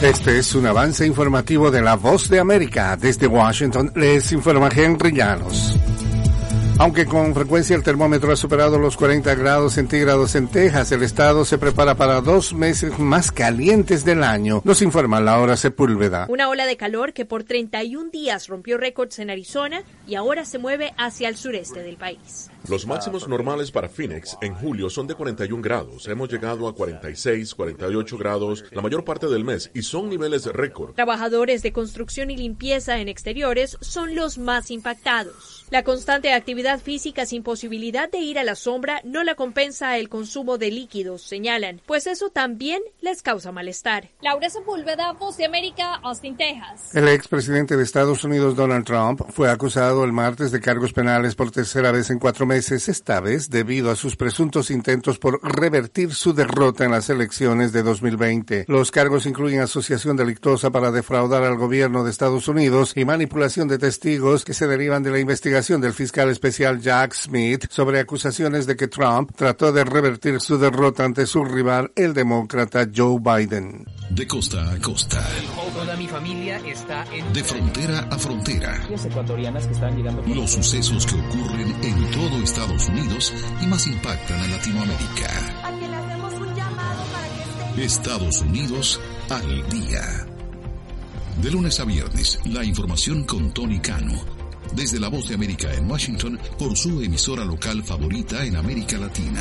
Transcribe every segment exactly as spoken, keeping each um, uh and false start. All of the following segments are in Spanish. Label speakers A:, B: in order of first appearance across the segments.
A: Este es un avance informativo de La Voz de América. Desde Washington les informa Henry Llanos. Aunque con frecuencia el termómetro ha superado los cuarenta grados centígrados en Texas, el estado se prepara para dos meses más calientes del año, nos informa Laura Sepúlveda.
B: Una ola de calor que por treinta y un días rompió récords en Arizona y ahora se mueve hacia el sureste del país.
C: Los máximos normales para Phoenix en julio son de cuarenta y un grados. Hemos llegado a cuarenta y seis, cuarenta y ocho grados la mayor parte del mes y son niveles récord.
B: Trabajadores de construcción y limpieza en exteriores son los más impactados. La constante actividad física sin posibilidad de ir a la sombra no la compensa el consumo de líquidos, señalan, pues eso también les causa malestar.
D: Laura Sepúlveda, Voz de América, Austin, Texas.
A: El expresidente de Estados Unidos, Donald Trump, fue acusado el martes de cargos penales por tercera vez en cuatro meses, esta vez debido a sus presuntos intentos por revertir su derrota en las elecciones de dos mil veinte. Los cargos incluyen asociación delictuosa para defraudar al gobierno de Estados Unidos y manipulación de testigos que se derivan de la investigación del fiscal especial Jack Smith sobre acusaciones de que Trump trató de revertir su derrota ante su rival, el demócrata Joe Biden.
E: De costa a costa.
F: Toda mi familia está en...
E: De frontera a frontera.
F: Ecuatorianas que están llegando...
E: Los sucesos que ocurren en todo Estados Unidos y más impactan a Latinoamérica.
G: A que le hacemos un llamado para que esté...
E: Estados Unidos al día. De lunes a viernes, la información con Tony Cano. Desde La Voz de América en Washington, por su emisora local favorita en América Latina.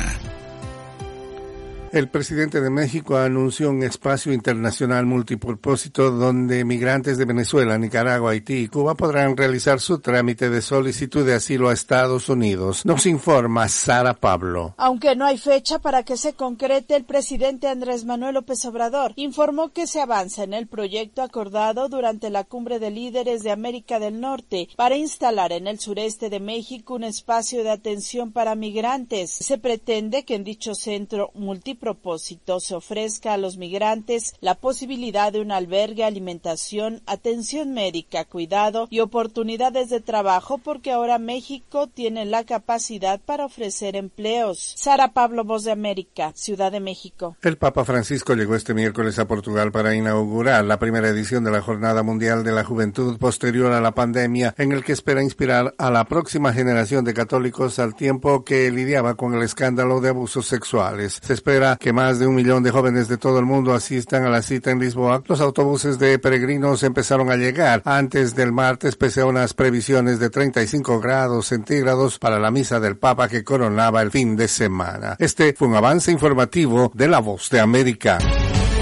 A: El presidente de México anunció un espacio internacional multipropósito donde migrantes de Venezuela, Nicaragua, Haití y Cuba podrán realizar su trámite de solicitud de asilo a Estados Unidos. Nos informa Sara Pablo.
H: Aunque no hay fecha para que se concrete, el presidente Andrés Manuel López Obrador informó que se avanza en el proyecto acordado durante la Cumbre de Líderes de América del Norte para instalar en el sureste de México un espacio de atención para migrantes. Se pretende que en dicho centro multipropósito propósito se ofrezca a los migrantes la posibilidad de un albergue, alimentación, atención médica, cuidado y oportunidades de trabajo, porque ahora México tiene la capacidad para ofrecer empleos. Sara Pablo, Voz de América, Ciudad de México.
A: El Papa Francisco llegó este miércoles a Portugal para inaugurar la primera edición de la Jornada Mundial de la Juventud posterior a la pandemia, en el que espera inspirar a la próxima generación de católicos al tiempo que lidiaba con el escándalo de abusos sexuales. Se espera que más de un millón de jóvenes de todo el mundo asistan a la cita en Lisboa. Los autobuses de peregrinos empezaron a llegar antes del martes, pese a unas previsiones de treinta y cinco grados centígrados para la misa del Papa que coronaba el fin de semana. Este fue un avance informativo de La Voz de América.